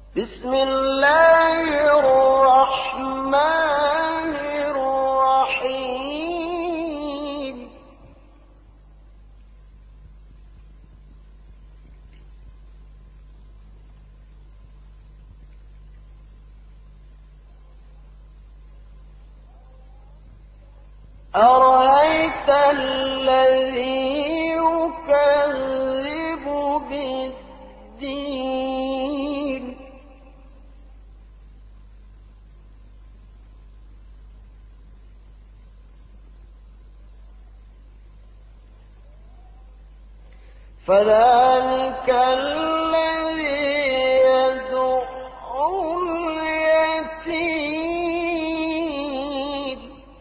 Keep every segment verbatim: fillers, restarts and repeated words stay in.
بسم الله الرحمن الرحيم أرأيت الذي يكذب بالدين فذلك الذي يدع اليتيم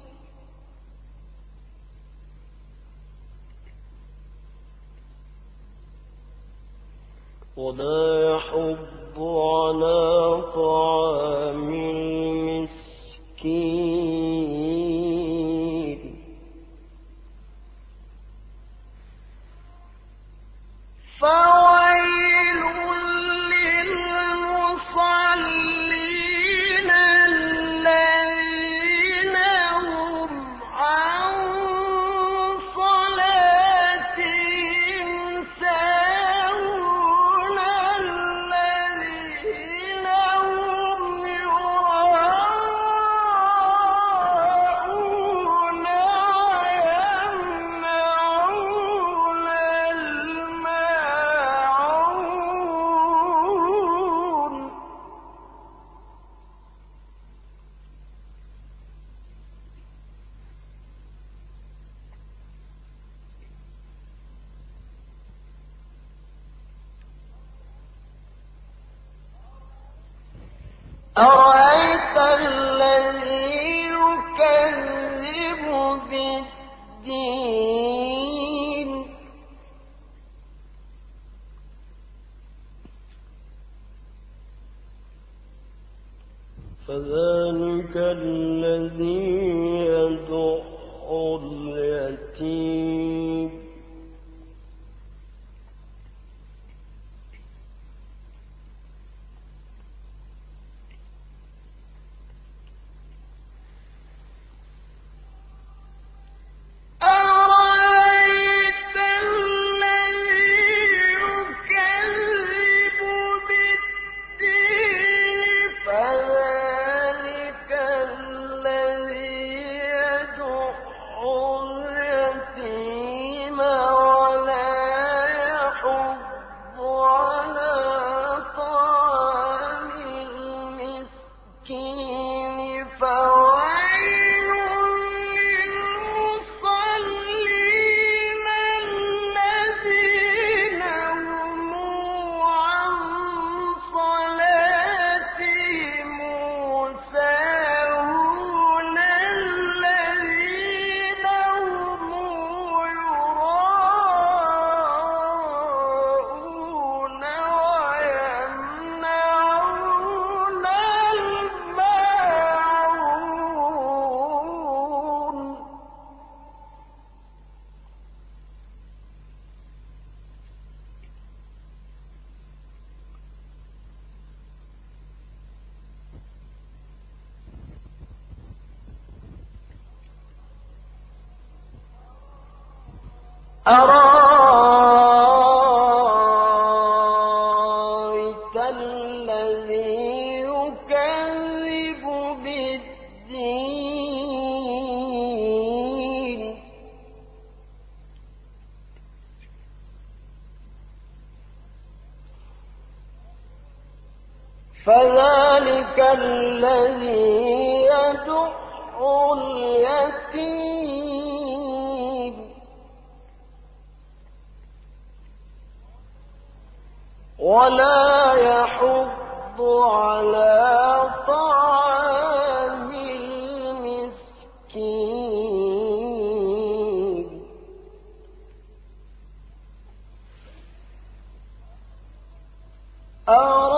ولا يحض على طعام المسكين فويل للمصلين الذين هم عن صلاتهم ساهون الذين هم يراءون ويمنعون الماعون أرأيت الذي يكذب بالدين فذلك الذي يدع اليتيم أرأيت الذي يكذب بالدين فذلك الذي يدع اليتيم ولا يحض على طعام المسكين فويل للمصلين الذين هم عن صلاتهم ساهون الذين هم يراءون ويمنعون الماعون أرأيت الذي يكذب بالدين فذلك الذي يدع اليتيم ولا يحض على طعام المسكين أرأيت